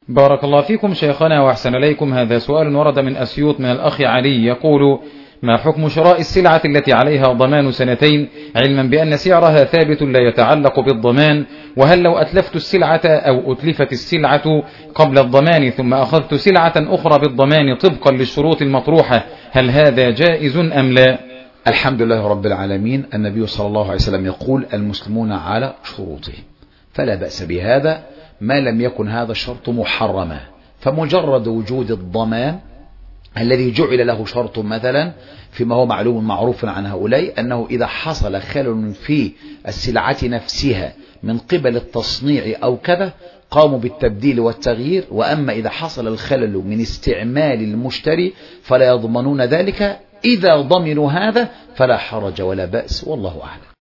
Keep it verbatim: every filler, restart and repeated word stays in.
بارك الله فيكم شيخنا وأحسن إليكم. هذا سؤال ورد من أسيوط من الأخ علي يقول: ما حكم شراء السلعة التي عليها ضمان سنتين علما بأن سعرها ثابت لا يتعلق بالضمان؟ وهل لو أتلفت السلعة أو أتلفت السلعة قبل الضمان ثم أخذت سلعة أخرى بالضمان طبقا للشروط المطروحة هل هذا جائز أم لا؟ الحمد لله رب العالمين. النبي صلى الله عليه وسلم يقول: المسلمون على شروطهم، فلا بأس بهذا ما لم يكن هذا الشرط محرما. فمجرد وجود الضمان الذي جعل له شرط مثلا فيما هو معلوم معروف عن هؤلاء أنه إذا حصل خلل في السلعة نفسها من قبل التصنيع أو كذا قاموا بالتبديل والتغيير، وأما إذا حصل الخلل من استعمال المشتري فلا يضمنون ذلك. إذا ضمنوا هذا فلا حرج ولا بأس، والله أعلم.